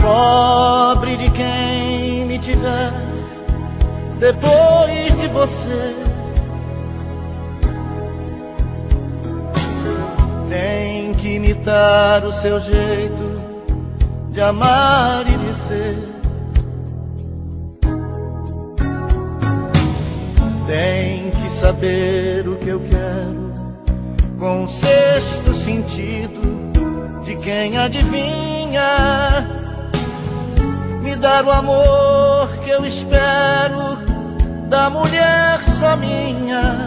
Pobre de quem me tiver depois de você. Tem que imitar o seu jeito de amar e de ser. Tem que saber o que eu quero com o sexto sentido de quem adivinha. Me dar o amor que eu espero da mulher só minha.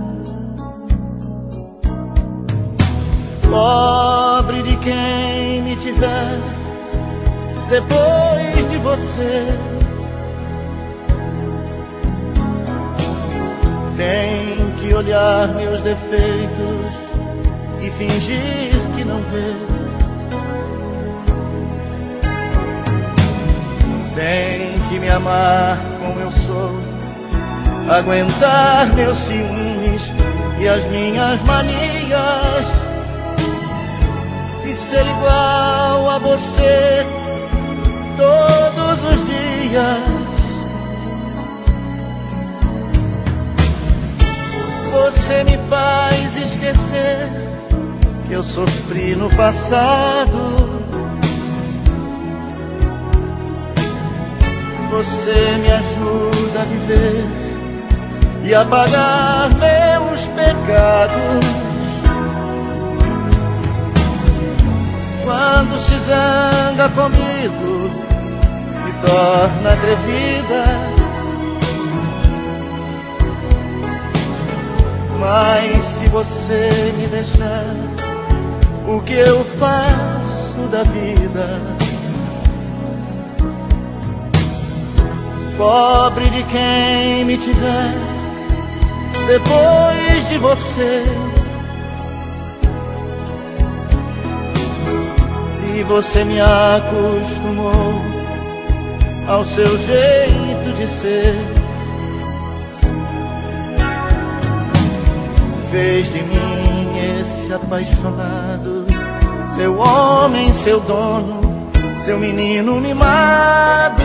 Pobre de quem me tiver depois de você. Tem que olhar meus defeitos e fingir que não vê. Tem que me amar como eu sou, aguentar meus ciúmes e as minhas manias, e ser igual a você todos os dias. Você me faz esquecer que eu sofri no passado. Você me ajuda a viver e apagar meus pecados. Quando se zanga comigo, se torna atrevida. Mas se você me deixar, o que eu faço da vida? Pobre de quem me tiver depois de você. Se você me acostumou ao seu jeito de ser, fez de mim esse apaixonado, seu homem, seu dono, seu menino mimado.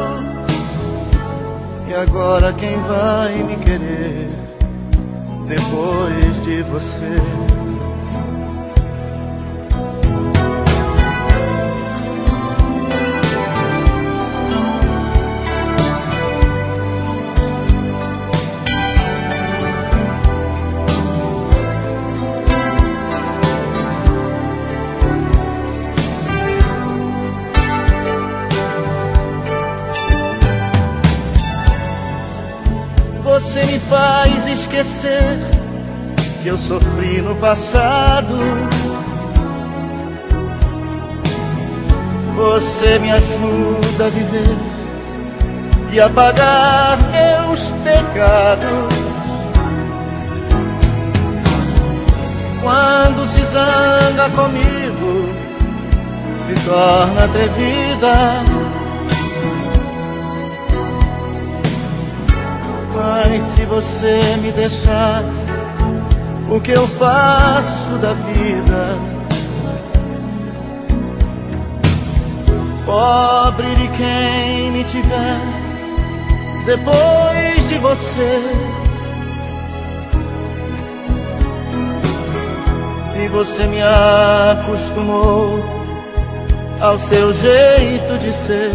E agora quem vai me querer depois de você? Você me faz esquecer que eu sofri no passado. Você me ajuda a viver e apagar meus pecados. Quando se zanga comigo, se torna atrevida. Mas se você me deixar, o que eu faço da vida? Pobre de quem me tiver depois de você. Se você me acostumou ao seu jeito de ser,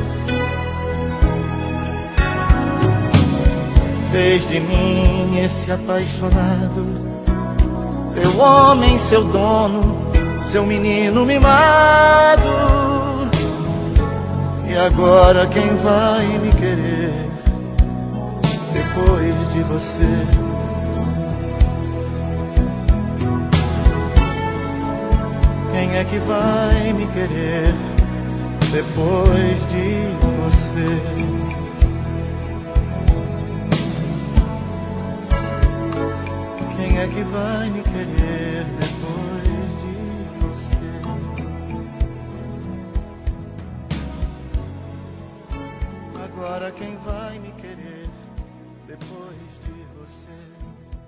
fez de mim esse apaixonado, seu homem, seu dono, seu menino mimado. E agora quem vai me querer depois de você? Quem é que vai me querer depois de você? Quem é que vai me querer depois de você? Agora quem vai me querer depois de você?